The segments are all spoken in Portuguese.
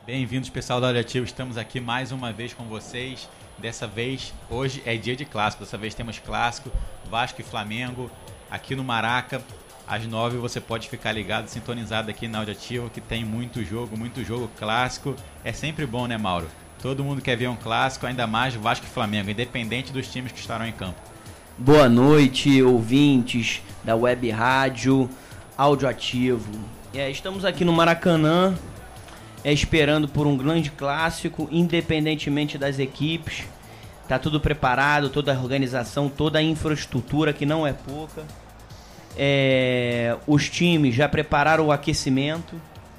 Bem-vindos, pessoal da Audioativo. Estamos aqui mais uma vez com vocês. Dessa vez, hoje é dia de clássico. Dessa vez temos clássico, Vasco e Flamengo, aqui no Maraca. Às 9 você pode ficar ligado, sintonizado aqui na Audioativo, que tem muito jogo clássico. É sempre bom, né, Mauro? Todo mundo quer ver um clássico, ainda mais Vasco e Flamengo, independente dos times que estarão em campo. Boa noite, ouvintes da Web Rádio Audioativo. Estamos aqui no Maracanã, esperando por um grande clássico, independentemente das equipes. Tá tudo preparado, toda a organização, toda a infraestrutura, que não é pouca. Os times já prepararam o aquecimento.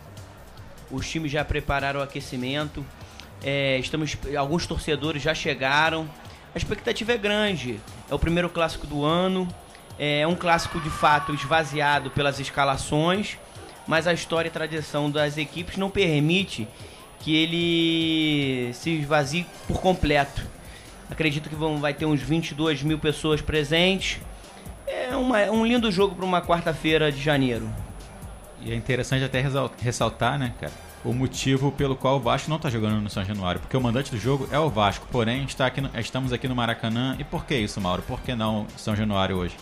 Alguns torcedores já chegaram. A expectativa é grande. É o primeiro clássico do ano. É um clássico de fato esvaziado pelas escalações, mas a história e tradição das equipes não permite que ele se esvazie por completo. Acredito que vai ter uns 22 mil pessoas presentes. É um lindo jogo para uma quarta-feira de janeiro. E é interessante até ressaltar, né, cara, o motivo pelo qual o Vasco não está jogando no São Januário, porque o mandante do jogo é o Vasco, porém estamos aqui no Maracanã. E por que isso, Mauro? Por que não São Januário hoje?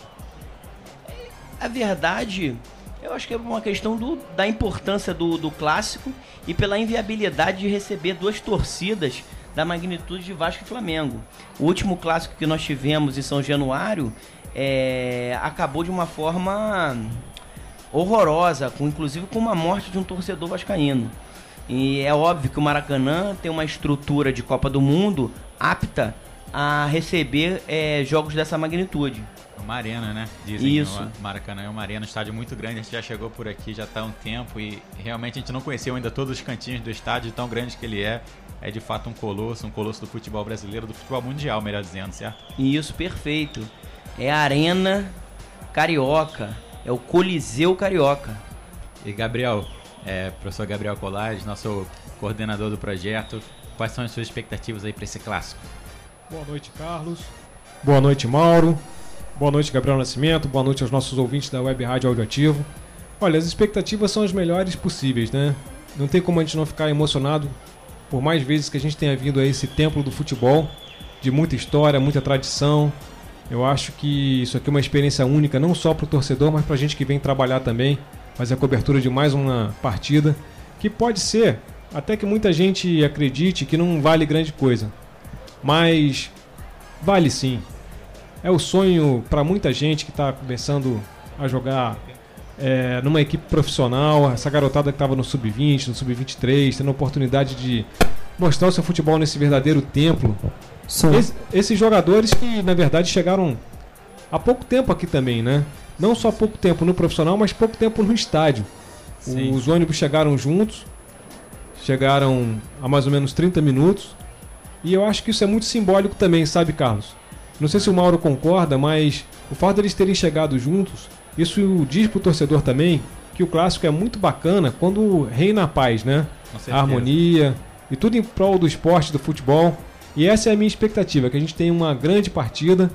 A verdade, eu acho que é uma questão da importância do clássico e pela inviabilidade de receber duas torcidas da magnitude de Vasco e Flamengo. O último clássico que nós tivemos em São Januário acabou de uma forma horrorosa, inclusive com uma morte de um torcedor vascaíno. E é óbvio que o Maracanã tem uma estrutura de Copa do Mundo apta a receber jogos dessa magnitude. Uma arena, né? Dizem Isso. Que o Maracanã é uma arena, um estádio muito grande. A gente já chegou por aqui, já está há um tempo, e realmente a gente não conheceu ainda todos os cantinhos do estádio, tão grande que ele é. É de fato um colosso do futebol brasileiro, do futebol mundial, melhor dizendo, certo? Isso, perfeito. É a Arena Carioca, é o Coliseu Carioca. E Gabriel, professor Gabriel Colares, nosso coordenador do projeto, quais são as suas expectativas aí para esse clássico? Boa noite, Carlos. Boa noite, Mauro. Boa noite, Gabriel Nascimento. Boa noite aos nossos ouvintes da Web Rádio Audioativo. Olha, as expectativas são as melhores possíveis, né? Não tem como a gente não ficar emocionado, por mais vezes que a gente tenha vindo a esse templo do futebol, de muita história, muita tradição. Eu acho que isso aqui é uma experiência única, não só para o torcedor, mas para a gente que vem trabalhar também, fazer a cobertura de mais uma partida, que pode ser, até que muita gente acredite que não vale grande coisa, mas vale sim. É o sonho para muita gente que está começando a jogar numa equipe profissional, essa garotada que estava no Sub-20, no Sub-23, tendo a oportunidade de mostrar o seu futebol nesse verdadeiro templo. Esses jogadores que, na verdade, chegaram há pouco tempo aqui também, né? Não só pouco tempo no profissional, mas pouco tempo no estádio. Sim. Os ônibus chegaram juntos, chegaram há mais ou menos 30 minutos, e eu acho que isso é muito simbólico também, sabe, Carlos? Não sei se o Mauro concorda, mas o fato deles terem chegado juntos, isso diz pro torcedor também que o clássico é muito bacana quando reina a paz, né? A harmonia e tudo em prol do esporte, do futebol. E essa é a minha expectativa, que a gente tenha uma grande partida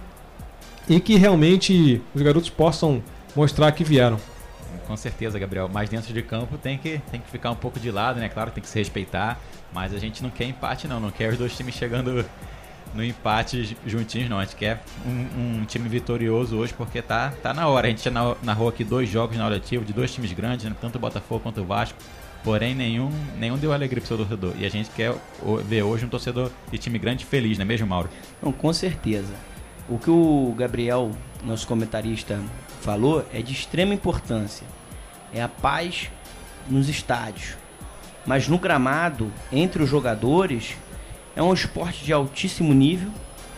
e que realmente os garotos possam mostrar que vieram. Com certeza, Gabriel, mas dentro de campo tem que ficar um pouco de lado, né? Claro, tem que se respeitar, mas a gente não quer empate não quer os dois times chegando no empate juntinhos, não. A gente quer um time vitorioso hoje, porque tá na hora. A gente já narrou aqui 2 jogos na Audioativo de 2 times grandes, né? Tanto o Botafogo quanto o Vasco, porém nenhum deu alegria pro seu torcedor, e a gente quer ver hoje um torcedor de time grande feliz, não é mesmo, Mauro? Não, com certeza. O que o Gabriel, nosso comentarista, falou é de extrema importância. É a paz nos estádios, mas no gramado, entre os jogadores, é um esporte de altíssimo nível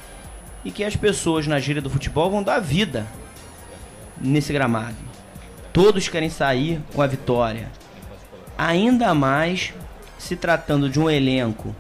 e que as pessoas na gíria do futebol vão dar vida nesse gramado. Todos querem sair com a vitória, ainda mais se tratando de um elenco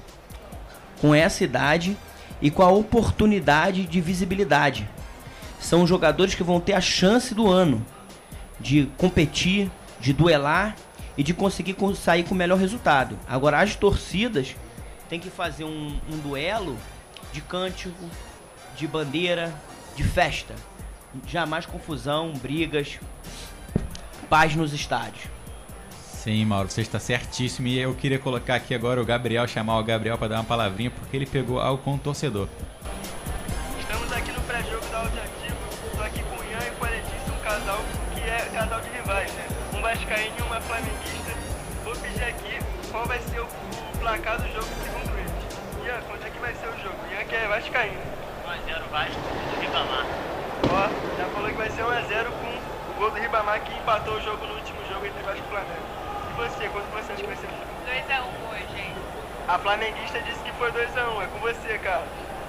com essa idade e com a oportunidade de visibilidade. São jogadores que vão ter a chance do ano de competir, de duelar e de conseguir sair com o melhor resultado. Agora, as torcidas têm que fazer um duelo de cântico, de bandeira, de festa. Jamais confusão, brigas, paz nos estádios. Sim, Mauro, você está certíssimo. E eu queria colocar aqui agora o Gabriel, chamar o Gabriel para dar uma palavrinha, porque ele pegou algo com o torcedor. Estamos aqui no pré-jogo da Audioativo. Estou aqui com o Ian e com a Letícia, um casal que é casal de rivais, né? Um vascaíno e uma flamenguista. Vou pedir aqui qual vai ser o placar do jogo segundo eles. Ian, quanto é que vai ser o jogo? Ian que é vascaíno. 1x0 Vasco do Ribamar. Ó, já falou que vai ser 1x0 com o gol do Ribamar, que empatou o jogo no último jogo entre Vasco e Flamengo. E você, quanto você acha que vai ser o jogo? 2x1 hoje, hein? A flamenguista disse que foi 2x1, é com você, Carlos.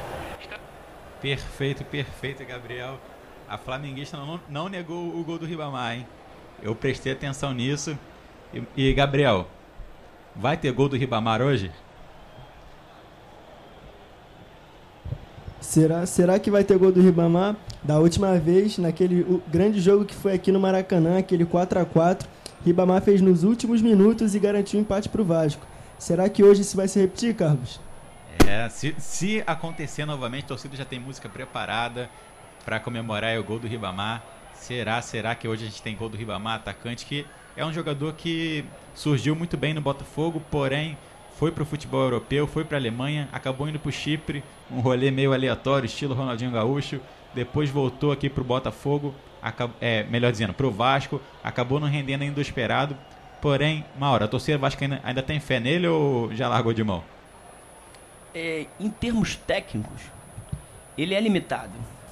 Perfeito, Gabriel. A flamenguista não negou o gol do Ribamar, hein? Eu prestei atenção nisso. E Gabriel, vai ter gol do Ribamar hoje? Será que vai ter gol do Ribamar? Da última vez, naquele grande jogo que foi aqui no Maracanã, aquele 4x4, Ribamar fez nos últimos minutos e garantiu empate para o Vasco. Será que hoje isso vai se repetir, Carlos? Se acontecer novamente, a torcida já tem música preparada para comemorar o gol do Ribamar. Será que hoje a gente tem gol do Ribamar, atacante que é um jogador que surgiu muito bem no Botafogo, porém foi para o futebol europeu, foi para a Alemanha, acabou indo para o Chipre, um rolê meio aleatório, estilo Ronaldinho Gaúcho, depois voltou aqui para o Botafogo, melhor dizendo, para o Vasco, acabou não rendendo ainda o esperado, porém, Mauro, a torcida vascaína ainda tem fé nele ou já largou de mão? Em termos técnicos, ele é limitado.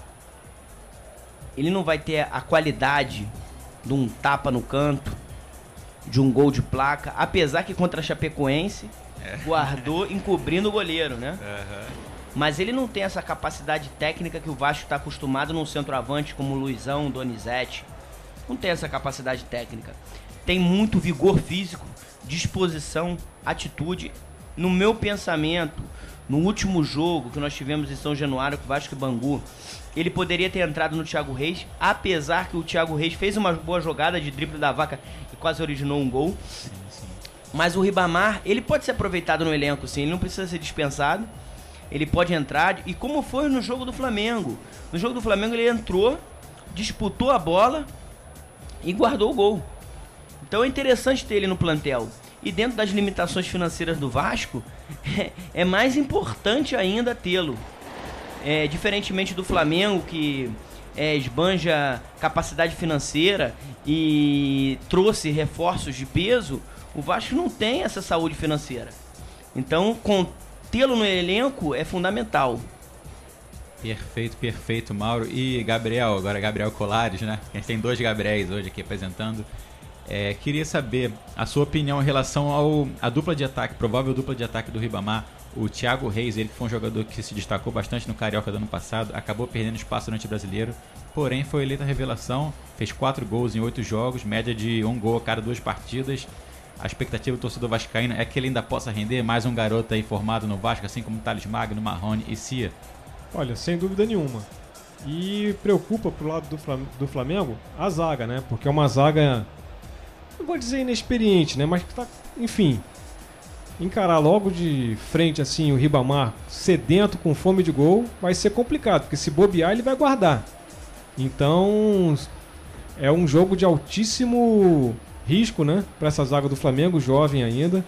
Ele não vai ter a qualidade de um tapa no canto, de um gol de placa, apesar que contra a Chapecoense guardou encobrindo o goleiro, né? Mas ele não tem essa capacidade técnica que o Vasco está acostumado num centroavante como o Luizão, Donizete. Não tem essa capacidade técnica. Tem muito vigor físico, disposição, atitude. No meu pensamento, no último jogo que nós tivemos em São Januário com o Vasco e Bangu, ele poderia ter entrado no Thiago Reis, apesar que o Thiago Reis fez uma boa jogada de drible da vaca e quase originou um gol. Sim. Mas o Ribamar, ele pode ser aproveitado no elenco, sim, ele não precisa ser dispensado. Ele pode entrar, e como foi no jogo do Flamengo. No jogo do Flamengo ele entrou, disputou a bola e guardou o gol. Então é interessante ter ele no plantel. E dentro das limitações financeiras do Vasco, é mais importante ainda tê-lo. Diferentemente do Flamengo, que esbanja capacidade financeira e trouxe reforços de peso, o Vasco não tem essa saúde financeira. Então, tê-lo no elenco é fundamental. Perfeito, Mauro. E Gabriel, agora Gabriel Colares, né? A gente tem 2 Gabriéis hoje aqui apresentando. Queria saber a sua opinião em relação à dupla de ataque, provável dupla de ataque do Ribamar. O Thiago Reis, ele que foi um jogador que se destacou bastante no Carioca do ano passado, acabou perdendo espaço durante o Brasileiro, porém foi eleita a revelação, fez 4 gols em 8 jogos, média de 1 gol a cada 2 partidas. A expectativa do torcedor vascaíno é que ele ainda possa render mais um garoto aí formado no Vasco, assim como Thales Magno, Marrone e Cia. Olha, sem dúvida nenhuma. E preocupa pro lado do Flamengo a zaga, né? Porque é uma zaga, não vou dizer inexperiente, né? Mas que tá, enfim, encarar logo de frente assim o Ribamar sedento, com fome de gol, vai ser complicado, porque se bobear ele vai guardar. Então é um jogo de altíssimo risco, né, para essa zaga do Flamengo, jovem ainda.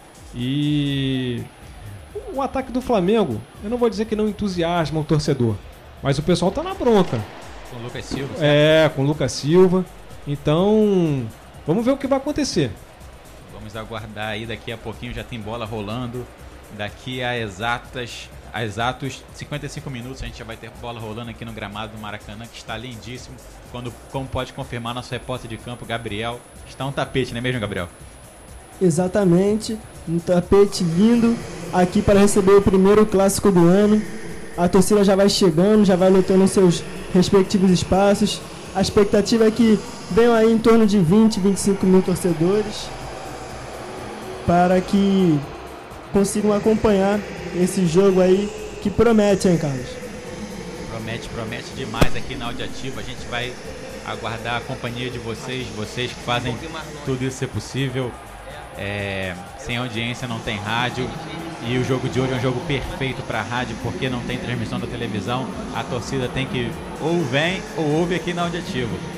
E o ataque do Flamengo, eu não vou dizer que não entusiasma o torcedor, mas o pessoal tá na bronca. Com o Lucas Silva. Certo? Com o Lucas Silva. Então, vamos ver o que vai acontecer. Vamos aguardar aí, daqui a pouquinho já tem bola rolando. Daqui a exatos 55 minutos a gente já vai ter bola rolando aqui no gramado do Maracanã, que está lindíssimo. Como pode confirmar nosso repórter de campo, Gabriel, está um tapete, não é mesmo, Gabriel? Exatamente, um tapete lindo aqui para receber o primeiro clássico do ano. A torcida já vai chegando, já vai lotando seus respectivos espaços. A expectativa é que venham aí em torno de 20, 25 mil torcedores para que consigam acompanhar esse jogo aí que promete, hein, Carlos? Promete demais aqui na Audioativo. A gente vai aguardar a companhia de vocês que fazem tudo isso ser possível. Sem audiência não tem rádio, e o jogo de hoje é um jogo perfeito para rádio, porque não tem transmissão da televisão. A torcida tem que ou vem ou ouve aqui na Audioativo.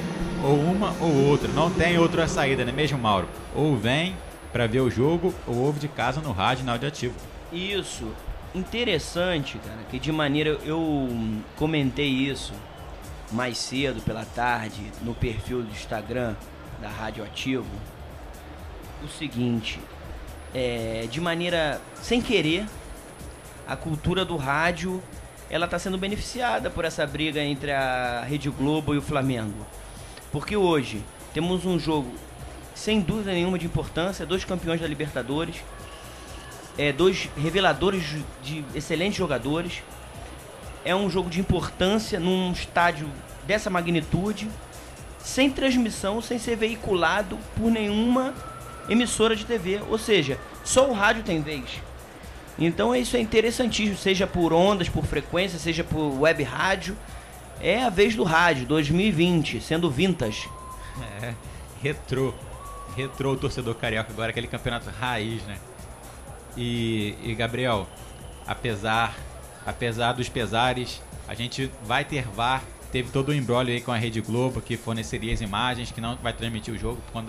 ou uma ou outra. Não tem outra saída, não é mesmo, Mauro? Ou vem para ver o jogo ou ouve de casa no rádio, na Audioativo. Isso. Interessante, cara, que de maneira... Eu comentei isso mais cedo, pela tarde, no perfil do Instagram da Radioativo. O seguinte, de maneira sem querer, a cultura do rádio, ela está sendo beneficiada por essa briga entre a Rede Globo e o Flamengo. Porque hoje temos um jogo sem dúvida nenhuma de importância, 2 campeões da Libertadores, 2 reveladores de excelentes jogadores. É um jogo de importância num estádio dessa magnitude, sem transmissão, sem ser veiculado por nenhuma emissora de TV. Ou seja, só o rádio tem vez. Então isso é interessantíssimo, seja por ondas, por frequência, seja por web rádio. É a vez do rádio, 2020, sendo vintage. Retrô o torcedor carioca agora, aquele campeonato raiz, né? E Gabriel, apesar dos pesares, a gente vai ter VAR. Teve todo o imbróglio aí com a Rede Globo, que forneceria as imagens, que não vai transmitir o jogo por conta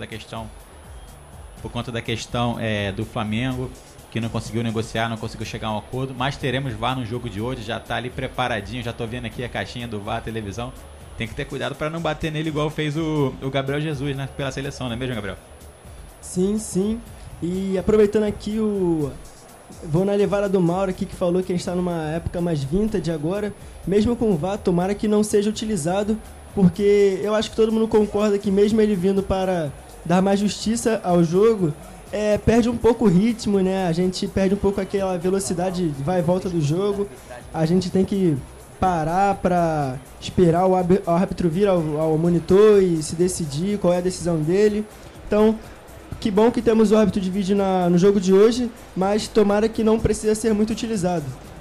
da questão do Flamengo, que não conseguiu negociar, não conseguiu chegar a um acordo. Mas teremos VAR no jogo de hoje, já tá ali preparadinho, já tô vendo aqui a caixinha do VAR, televisão. Tem que ter cuidado para não bater nele igual fez o Gabriel Jesus, né, pela seleção, não é mesmo, Gabriel? Sim. E aproveitando aqui vou na levada do Mauro aqui, que falou que a gente está numa época mais vintage agora. Mesmo com o VAR, tomara que não seja utilizado, porque eu acho que todo mundo concorda que mesmo ele vindo para dar mais justiça ao jogo, perde um pouco o ritmo, né? A gente perde um pouco aquela velocidade vai e volta do jogo. A gente tem que parar para esperar o árbitro vir ao monitor e se decidir qual é a decisão dele. Então, que bom que temos o árbitro de vídeo no jogo de hoje, mas tomara que não precisa ser muito utilizado.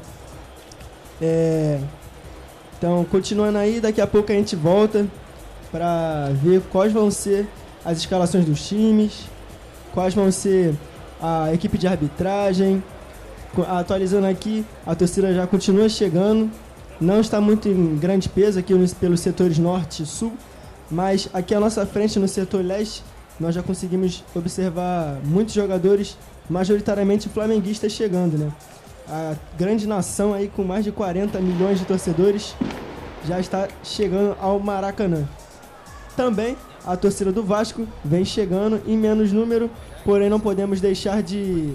Então, continuando aí, daqui a pouco a gente volta para ver quais vão ser as escalações dos times, quais vão ser a equipe de arbitragem. Atualizando aqui, a torcida já continua chegando, não está muito em grande peso aqui pelos setores norte e sul, mas aqui à nossa frente, no setor leste, nós já conseguimos observar muitos jogadores, majoritariamente flamenguistas, chegando, né? A grande nação aí com mais de 40 milhões de torcedores já está chegando ao Maracanã. Também a torcida do Vasco vem chegando em menos número, porém não podemos deixar de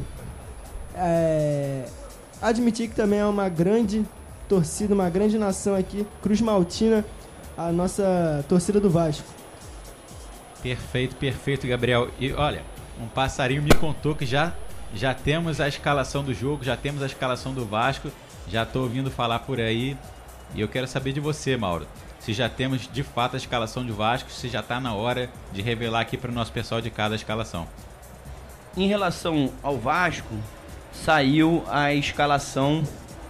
admitir que também é uma grande torcida, uma grande nação aqui, Cruz Maltina, a nossa torcida do Vasco. Perfeito, Gabriel. E olha, um passarinho me contou que já temos a escalação do jogo, já temos a escalação do Vasco, já estou ouvindo falar por aí. E eu quero saber de você, Mauro, se já temos de fato a escalação do Vasco, se já está na hora de revelar aqui para o nosso pessoal de casa a escalação. Em relação ao Vasco, saiu a escalação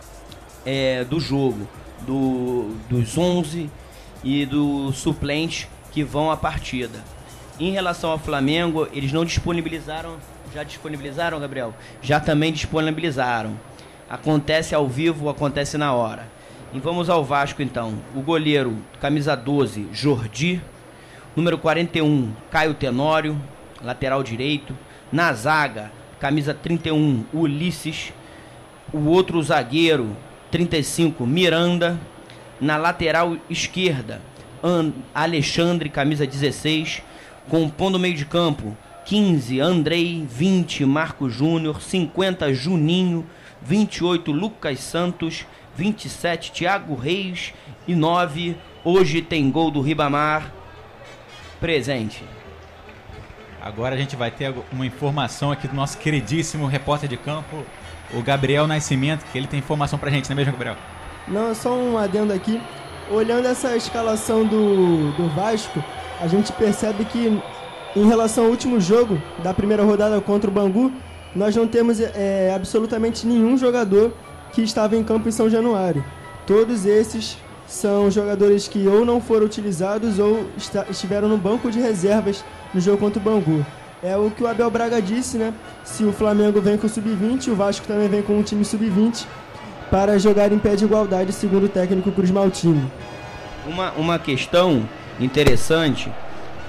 do jogo, dos 11 e do suplente que vão à partida. Em relação ao Flamengo, eles não disponibilizaram. Já disponibilizaram, Gabriel? Já também disponibilizaram. Acontece ao vivo, acontece na hora. E vamos ao Vasco então. O goleiro, camisa 12, Jordi. Número 41, Caio Tenório, lateral direito. Na zaga, camisa 31, Ulisses. O outro zagueiro, 35, Miranda. Na lateral esquerda, Alexandre, camisa 16. Compondo o meio de campo, 15, Andrei, 20, Marco Júnior, 50, Juninho, 28, Lucas Santos, 27, Thiago Reis e 9, hoje tem gol do Ribamar, presente. Agora a gente vai ter uma informação aqui do nosso queridíssimo repórter de campo, o Gabriel Nascimento, que ele tem informação pra gente, não é mesmo, Gabriel? Não, só um adendo aqui. Olhando essa escalação do Vasco, a gente percebe que, em relação ao último jogo da primeira rodada contra o Bangu, nós não temos absolutamente nenhum jogador que estava em campo em São Januário. Todos esses são jogadores que ou não foram utilizados ou estiveram no banco de reservas no jogo contra o Bangu. É o que o Abel Braga disse, né? Se o Flamengo vem com o sub-20, o Vasco também vem com um time sub-20 para jogar em pé de igualdade, segundo o técnico Cruz Maltino. Uma questão interessante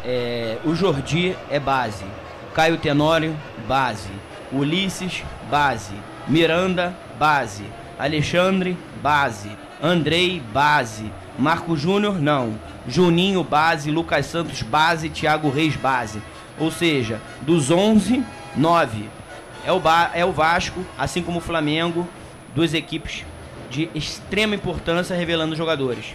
O Jordi é base. Caio Tenório, base. Ulisses, base. Miranda, base. Alexandre, base. Andrei, base. Marco Júnior, não. Juninho, base. Lucas Santos, base. Thiago Reis, base. Ou seja, dos 11, 9 é o Vasco, assim como o Flamengo, duas equipes de extrema importância revelando jogadores.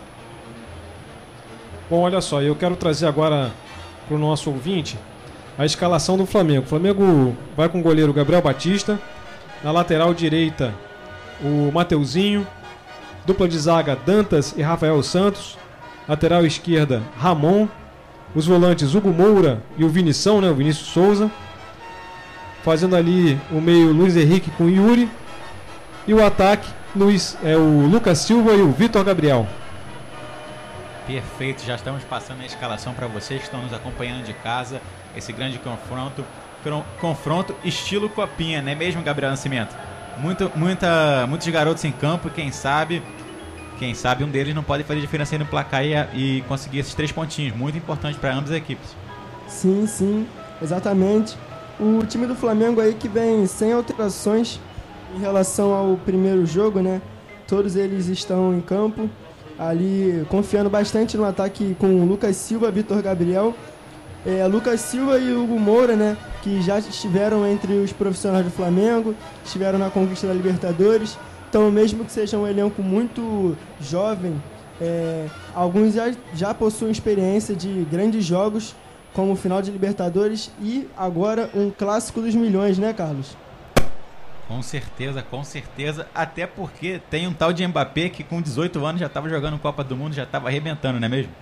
Bom, olha só, eu quero trazer agora para o nosso ouvinte a escalação do Flamengo. O Flamengo vai com o goleiro Gabriel Batista, na lateral direita o Mateuzinho, dupla de zaga Dantas e Rafael Santos, lateral esquerda Ramon, os volantes Hugo Moura e o Vinição, né, o Vinícius Souza, fazendo ali o meio Luiz Henrique com o Yuri, e o ataque o Lucas Silva e o Vitor Gabriel. Perfeito, já estamos passando a escalação para vocês que estão nos acompanhando de casa. Esse grande confronto estilo Copinha, não é mesmo, Gabriel Nascimento? Muitos garotos em campo, quem sabe um deles não pode fazer diferença aí no placar e conseguir esses 3 pontinhos, muito importante para ambas as equipes. Sim, exatamente. O time do Flamengo aí que vem sem alterações em relação ao primeiro jogo, né? Todos eles estão em campo, ali confiando bastante no ataque com o Lucas Silva, Vitor Gabriel, Lucas Silva e Hugo Moura, né? Que já estiveram entre os profissionais do Flamengo, estiveram na conquista da Libertadores. Então, mesmo que seja um elenco muito jovem, alguns já possuem experiência de grandes jogos, como o final de Libertadores e agora um clássico dos milhões, né, Carlos? Com certeza, até porque tem um tal de Mbappé que com 18 anos já estava jogando Copa do Mundo, já estava arrebentando, não é mesmo?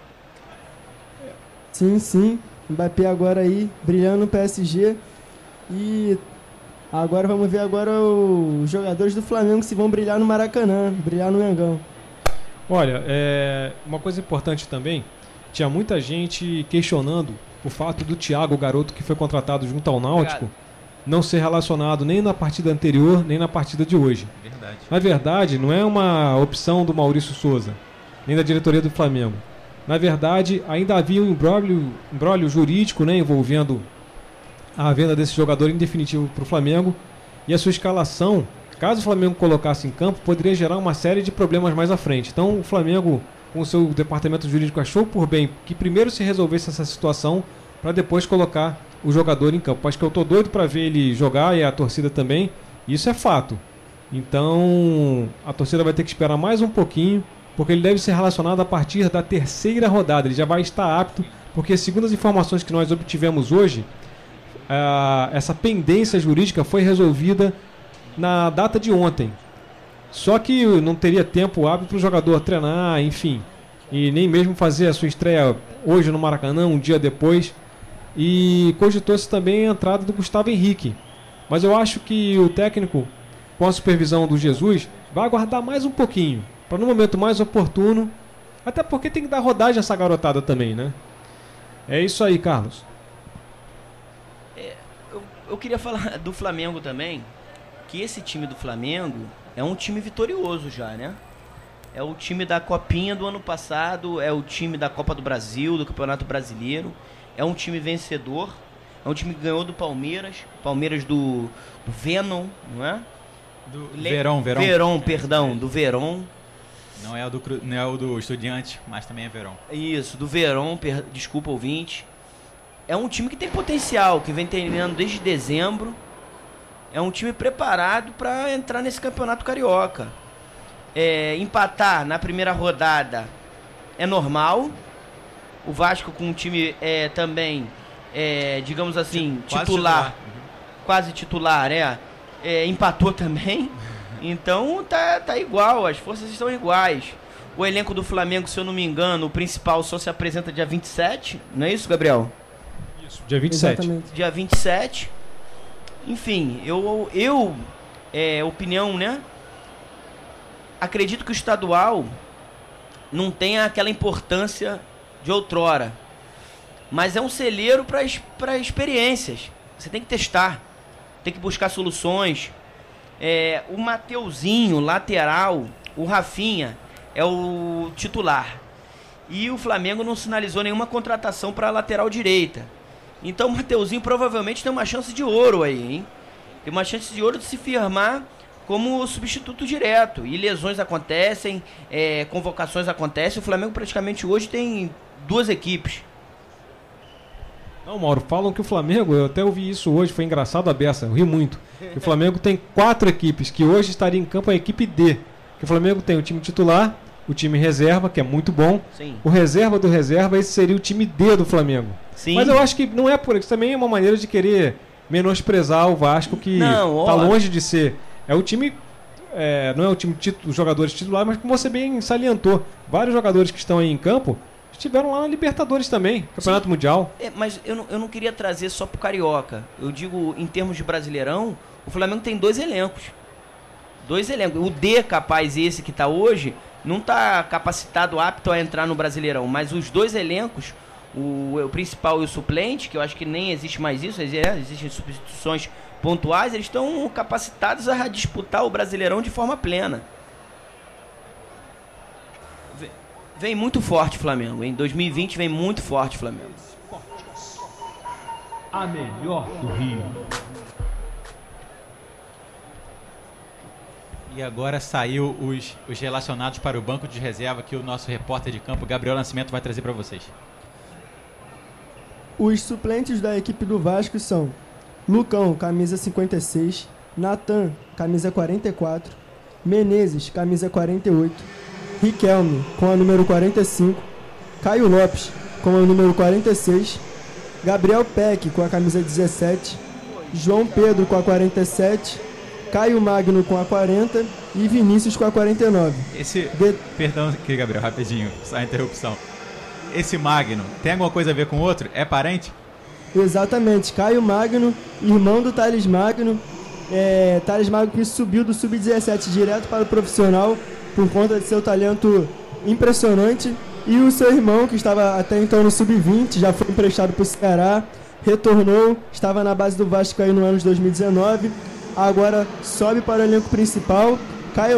Sim, Mbappé agora aí brilhando no PSG. E agora vamos ver agora os jogadores do Flamengo se vão brilhar no Maracanã, brilhar no Mengão. Olha, uma coisa importante também, tinha muita gente questionando o fato do Thiago, o garoto que foi contratado junto ao Náutico, não ser relacionado nem na partida anterior, nem na partida de hoje. Verdade. Na verdade, não é uma opção do Maurício Souza, nem da diretoria do Flamengo. Na verdade, ainda havia um imbróglio jurídico, né, envolvendo a venda desse jogador em definitivo para o Flamengo, e a sua escalação, caso o Flamengo colocasse em campo, poderia gerar uma série de problemas mais à frente. Então o Flamengo, com o seu departamento jurídico, achou por bem que primeiro se resolvesse essa situação para depois colocar o jogador em campo. Acho que eu estou doido para ver ele jogar e a torcida também. Isso é fato. Então a torcida vai ter que esperar mais um pouquinho, porque ele deve ser relacionado a partir da 3ª rodada. Ele já vai estar apto, porque segundo as informações que nós obtivemos hoje, essa pendência jurídica foi resolvida na data de ontem. Só que não teria tempo hábil para o jogador treinar, enfim, e nem mesmo fazer a sua estreia hoje no Maracanã, um dia depois. E cogitou-se também a entrada do Gustavo Henrique. Mas eu acho que o técnico, com a supervisão do Jesus, vai aguardar mais um pouquinho, para no momento mais oportuno, até porque tem que dar rodagem a essa garotada também, né? É isso aí, Carlos. Eu queria falar do Flamengo também, que esse time do Flamengo é um time vitorioso já, né? É o time da Copinha do ano passado, é o time da Copa do Brasil, do Campeonato Brasileiro. É um time vencedor, é um time que ganhou do Palmeiras do Venom, não é? Do Verón. Do Verón. Não é o do Estudiante, mas também é Verón. Isso, do Verón, desculpa, ouvinte. É um time que tem potencial, que vem treinando desde dezembro. É um time preparado para entrar nesse campeonato carioca. Empatar na primeira rodada é normal. O Vasco com um time também, digamos assim, quase titular, empatou também. Então tá igual, as forças estão iguais. O elenco do Flamengo, se eu não me engano, o principal só se apresenta dia 27, não é isso, Gabriel? Isso, dia 27. Exatamente. Dia 27. Enfim, opinião, né? Acredito que o estadual não tenha aquela importância de outrora, mas é um celeiro para experiências. Você tem que testar, tem que buscar soluções. O Mateuzinho, lateral, o Rafinha é o titular, e o Flamengo não sinalizou nenhuma contratação para a lateral direita. Então o Mateuzinho provavelmente tem uma chance de ouro aí, hein? Tem uma chance de ouro de se firmar como substituto direto. E lesões acontecem, convocações acontecem. O Flamengo praticamente hoje tem 2 equipes. Não, Mauro, falam que o Flamengo, eu até ouvi isso hoje, foi engraçado a beça, eu ri muito. Que o Flamengo tem 4 equipes, que hoje estaria em campo a equipe D. Que o Flamengo tem o time titular, o time reserva, que é muito bom. Sim. O reserva do reserva, esse seria o time D do Flamengo. Sim. Mas eu acho que não é por isso, também é uma maneira de querer menosprezar o Vasco, que está longe de ser. É o time, não é o time dos jogadores titulares, mas como você bem salientou, vários jogadores que estão aí em campo estiveram lá na Libertadores também, Campeonato Mundial. Mas eu não queria trazer só pro Carioca. Eu digo, em termos de Brasileirão, o Flamengo tem 2 elencos. 2 elencos. O D, capaz, esse que está hoje, não está capacitado, apto a entrar no Brasileirão. Mas os 2 elencos, o principal e o suplente, que eu acho que nem existe mais isso, existem substituições pontuais, eles estão capacitados a disputar o Brasileirão de forma plena. Vem muito forte o Flamengo. Em 2020 vem muito forte o Flamengo. A melhor do Rio. E agora saiu os relacionados para o banco de reserva que o nosso repórter de campo, Gabriel Nascimento, vai trazer para vocês. Os suplentes da equipe do Vasco são Lucão, camisa 56, Natan, camisa 44, Menezes, camisa 48, Riquelme, com a número 45, Caio Lopes, com a número 46, Gabriel Peck, com a camisa 17, João Pedro, com a 47, Caio Magno, com a 40 e Vinícius, com a 49. Perdão aqui, Gabriel, rapidinho, só a interrupção. Esse Magno tem alguma coisa a ver com o outro? É parente? Exatamente, Caio Magno, irmão do Thales Magno. Thales Magno que subiu do Sub-17 direto para o profissional por conta de seu talento impressionante. E o seu irmão, que estava até então no Sub-20, já foi emprestado para o Ceará, retornou, estava na base do Vasco aí no ano de 2019, agora sobe para o elenco principal. Caio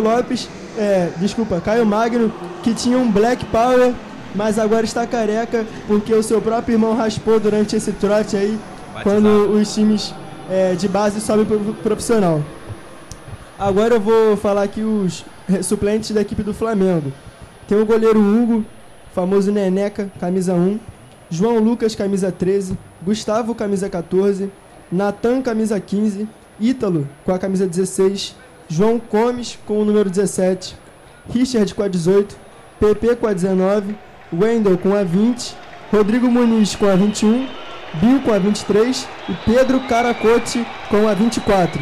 Magno, que tinha um Black Power, mas agora está careca, porque o seu próprio irmão raspou durante esse trote aí, quando os times de base sobem para o profissional. Agora eu vou falar aqui os suplentes da equipe do Flamengo. Tem o goleiro Hugo, famoso Neneca, camisa 1, João Lucas, camisa 13, Gustavo, camisa 14, Natan, camisa 15, Ítalo, com a camisa 16, João Gomes, com o número 17, Richard, com a 18, PP, com a 19, Wendel, com a 20, Rodrigo Muniz, com a 21, Bill, com a 23 e Pedro Caracote, com a 24.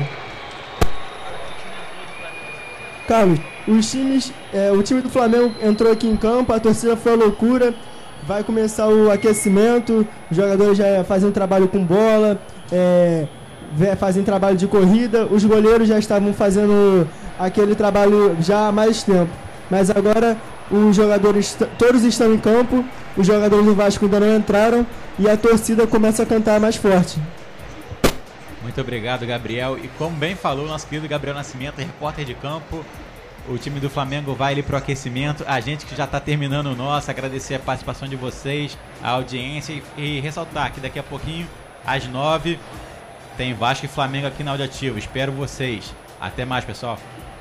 Carlos, o time do Flamengo entrou aqui em campo, a torcida foi a loucura, vai começar o aquecimento, os jogadores já fazem trabalho com bola, fazem trabalho de corrida, os goleiros já estavam fazendo aquele trabalho já há mais tempo, mas agora os jogadores todos estão em campo, os jogadores do Vasco ainda não entraram e a torcida começa a cantar mais forte. Muito obrigado, Gabriel. E como bem falou nosso querido Gabriel Nascimento, repórter de campo, o time do Flamengo vai ali pro aquecimento. A gente que já está terminando o nosso, agradecer a participação de vocês, a audiência e ressaltar que daqui a pouquinho, às 9, tem Vasco e Flamengo aqui na Audiativo. Espero vocês. Até mais, pessoal.